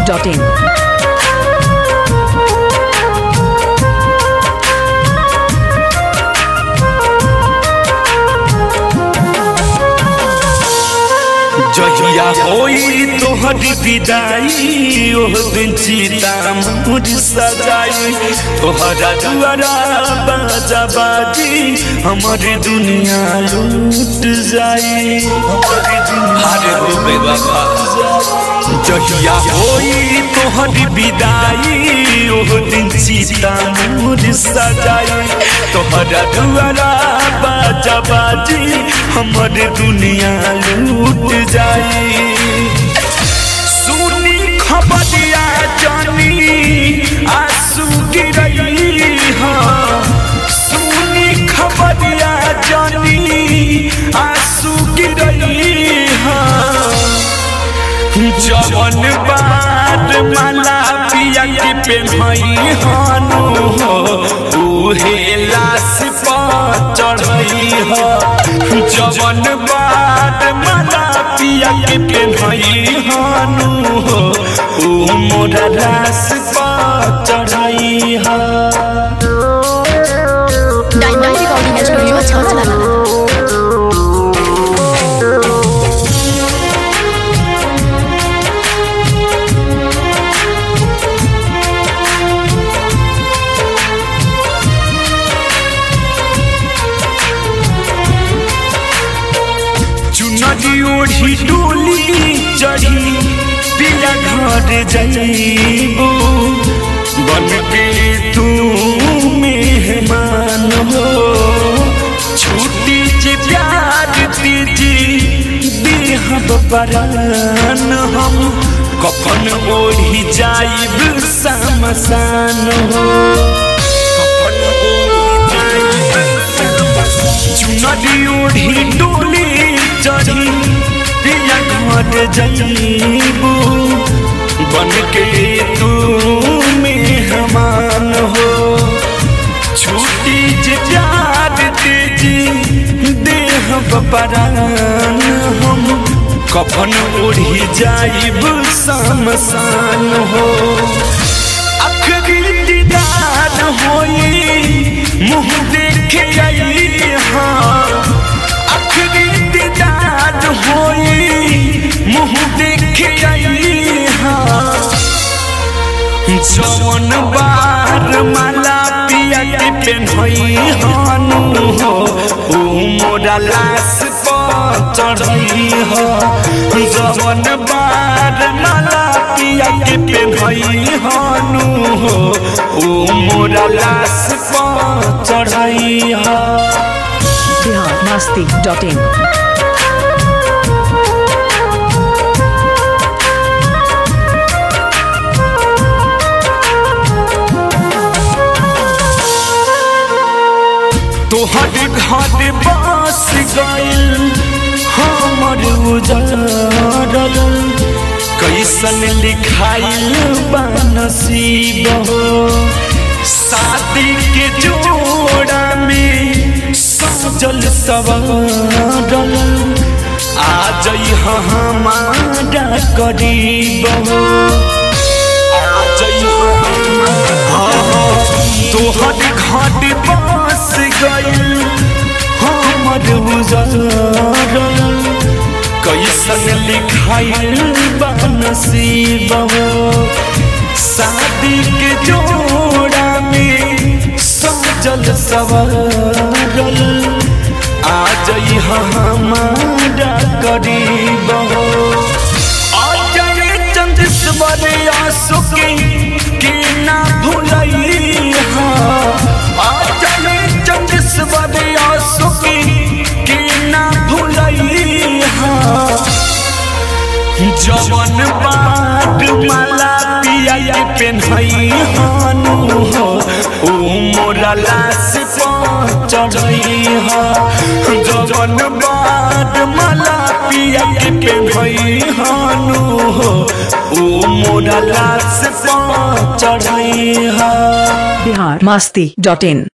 biharmasti.in. जहिया होई तोहर विदाई ओह दिन चिता मोर सजाई तोहरा दुआरा बाजा बाजी हमर दुनिया लूट जाई हरे हो बाबा जहिया होई तोहर विदाई ओह दिन चिता मोर सजाई तोहरा दुआरा बाजा बाजी हमर दुनिया लूट जाई सुनी खबरिया जानी आंसू गिरई हाँ सुनी खबरिया जानी आंसू गिरई हाँ जवन बात माला पिया के पेन्हई हानो हो उहे लाश पर चढ़ई हो जवन बात माला पिया के पेन्हई हानो हो उ मोरा लाश पर चढ़ई हो डायमंड रिकॉर्डिंग स्टूडियो छाछला ओढ़ी डोली चढ़ी पिया घर जाइबो बन के तू मेहमान हो छुट्टी जे प्यार दीजी देहब परान हम कफन ओढ़ी जाइब समसान हो कफन ओढ़ी जाइब चुनरी ओढ़ी डोली चढ़ी पिया घर जाइबो बन के तू मेहमान हो छुट्टी जे प्यार दीजी देहब परान हम कफन ओढ़ी जाइब समसान हो आखिरी दीदार होई मुँह देखे आई हाँ आखिरी दीदार होई मुँह देखे आई हाँ जवन बार माला पिया के पेन्हई हानो हो उ मोरा लाश पर चढ़ई हो जवन बार माला पिया के पेन्हई हानो हो उ मोरा लाश पर चढ़ई हो biharmasti.in. तोहर घर बस गइल हमर उजारल कैसन लिखाइल बा नसीब हो शादी के जोड़ा में सजल सवारल आ जई हमारा करीब हो आ जई तोहर घर बस गइल हमर उजारल कैसन लिखाइल बा नसीब हो शादी के जोड़ा में सजल सवारल आ जई हमारा करीब हो आ जई चंद्रेश्वर आंसू के ना भुलई आ जई चंद्रेश्वर आंसू के ना भुलई जवन बात माला पिया के पेन्हई हानो हो उ मोरा लाश पर चढ़ई हो जवन बात माला पिया के पेन्हई हानो हो उ मोरा लाश पर चढ़ई हो biharmasti.in.